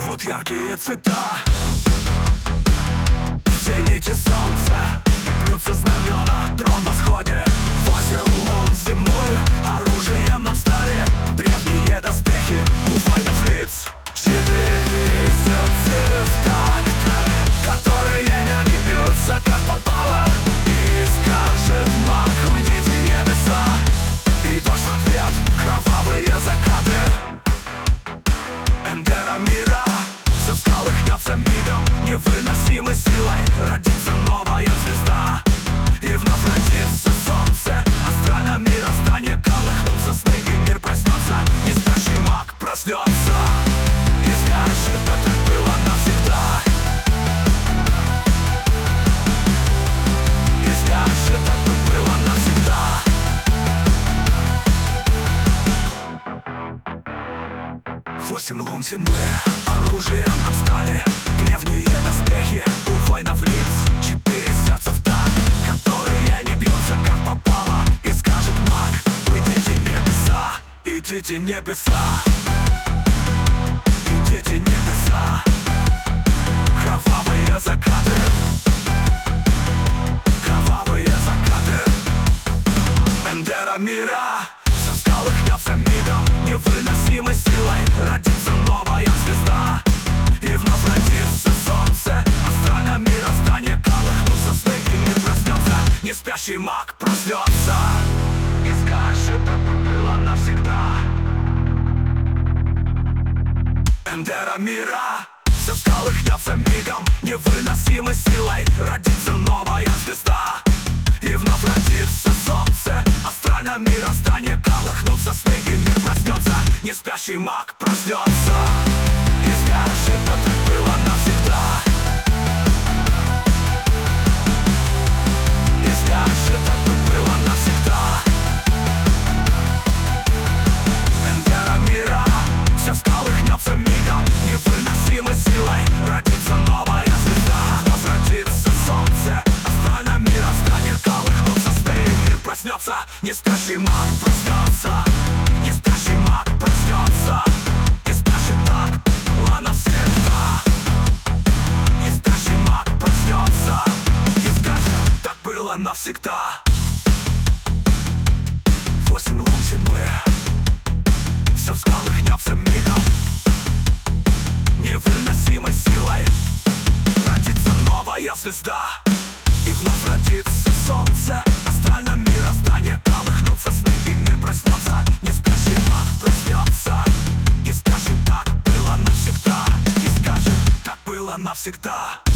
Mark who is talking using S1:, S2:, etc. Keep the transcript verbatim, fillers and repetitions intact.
S1: Вот яркие цвета, все нити солнца, бьются знамена, трон на сходе. Восемь лун зимой, оружием нам стали древние доспехи у воинов лиц. Четыре звезда, которые не бьются как попало. И скажет маг, уйдите небеса, и дождь в ответ, кровавые закаты. Эндера мира, все в скалах гнется мигом, невыносимой силой родится новая звезда. И вновь родится солнце, астральное мироздание колыхнутся сны, и мир проснется, не спящий маг проснется. И скажет, это было навсегда. И скажет, это было навсегда. Восемь лун зимы, оружием обстали древние доспехи у воинов лиц. Четыре сердца в так, которые не бьются как попало. И скажет маг, идите небеса, идите небеса, идите небеса. Кровавые закаты, кровавые закаты. Эндера мира, все в скалах гнется мигом, невыносимой силой родится новая звезда. И вновь родится солнце, астральное мироздание колыхнутся сны, и мир проснется, не спящий маг проснется. И скажет, это было навсегда. Эндера мира, все в скалах гнется мигом, невыносимой силой родится новая звезда. И вновь родится солнце, астральное мироздание колыхнутся сны, и мир проснется, не спящий маг проснется. И скажет, это было навсегда. И скажет, это было навсегда. Эндера мира, все в скалах гнется мигом, невыносимой силой родится новая звезда. Вновь родится солнце, астральное мироздание колыхнутся сны, и мир проснется, не спящий маг проснется. Не спящий маг проснется. Не спящий так было навсегда. Не спящий маг проснется. И скажет, так было навсегда. Восемь лун зимы, все в скалах гнется мигом, невыносимой силой родится новая звезда. И вновь родится солнце, астральное мироздание колыхнутся сны, и мир проснется, не спящий маг проснется. И скажет, так было навсегда. И скажет, так было навсегда.